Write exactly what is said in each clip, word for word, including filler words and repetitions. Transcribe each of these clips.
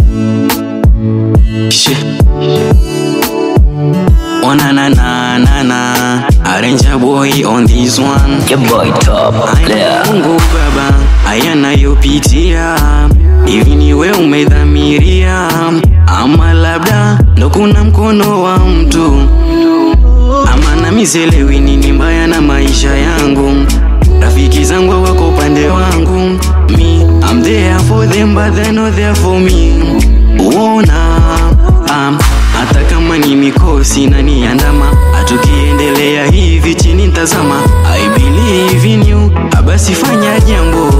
Shit. Oh na na na na na, arrange boy on this one. Your boy top player. Mungu baba, haya nayopitia hivi niwe umedhamiria, ama labda ndo kuna mkono wa mtu, ama na mizelewi nini mbaya na maisha yangu. Rafiki zangu wako upande wangu, me I'm there for them but they're not there for me. Uona um, hata kama ni mikosi na niandama, atukiendelea hivi chini ntazama. I believe in you, abasi fanya jambo.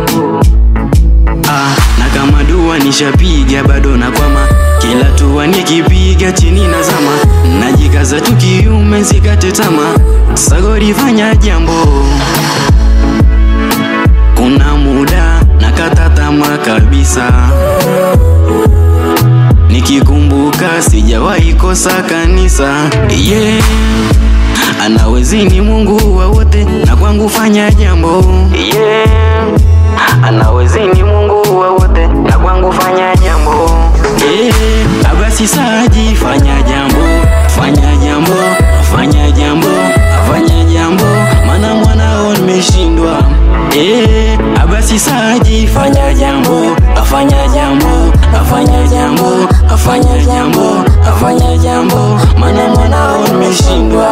Ah, na kama dua nishapiga bado na kwama, kila tuwa nikipiga chini nazama. Najikaza tukiume sikate tama, sagori fanya jambo. Kuna muda nakata tamaa kabisa, nikikumbuka sijawahi kosa kanisa. Yeah, anawezi ni Mungu wa wote na kwangu fanya jambo. Yeah, anawezi ni Mungu wa wote na kwangu fanya jambo. Yeah, abasi saji fanya jambo, fanya jambo, fanya jambo, fanya jambo, mana mwanao nimeshindwa. Eh, abasi saji fanya jambo, afanya jambo, afanya jambo, afanya jambo, afanya jambo, mana mwanao nimeshindwa.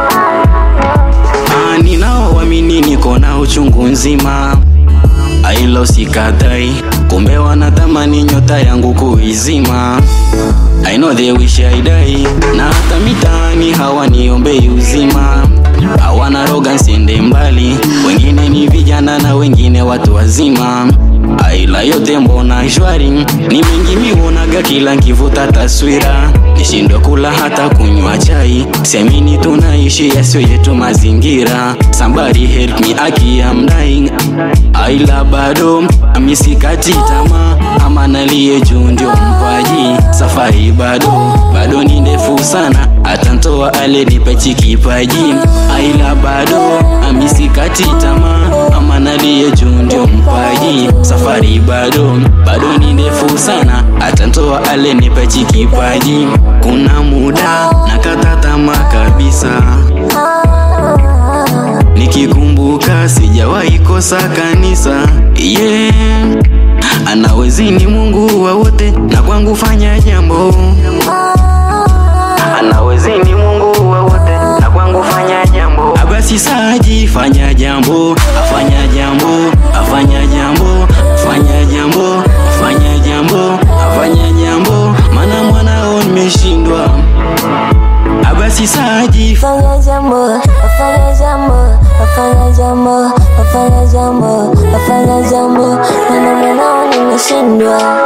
Ah, ninaoamini niko na uchungu nzima, ailo sikatai, kumbe wanatamani nyota yangu kuizima. I know they wish I die, na hata mitaani hawaniombei uzima. Hawana roga nsende mbali, wengine ni vijana na wengine watu wazima. Aila yote mbona shwari, ni mengi miwonaga kila nkivuta taswira. Nishindwa kula hata kunywa chai, siamini tunaishi yasio yetu mazingira. Somebody help me, aki I'm dying. Aila bado, amisikati tamaa, ama nalie juu ndio mpaji. Safari bado, bado ni ndefu sana, atantoa ale nipachi kipaji. Aila bado, amisikati tamaa, ama nalie juu ndio mpaji. Safari bado, bado ni ndefu sana, atantoa ale nipachi kipaji. Kuna muda nakata tamaa kabisa, nikikumbuka sijawahi kosa kanisa. Yeah, anawezi ni Mungu wa wote na kwangu fanya jambo. Anawezi ni Mungu wa wote na kwangu fanya jambo. Abasi saji fanya jambo, afanya jambo, afanya jambo, afanya jambo, afanya jambo, afanya jambo, mana mwanao nimeshindwa. Abasi saji fanya jambo, afanya jambo, afanya jambo, afanya jambo, afanya jambo, mana mwanao nimeshindwa.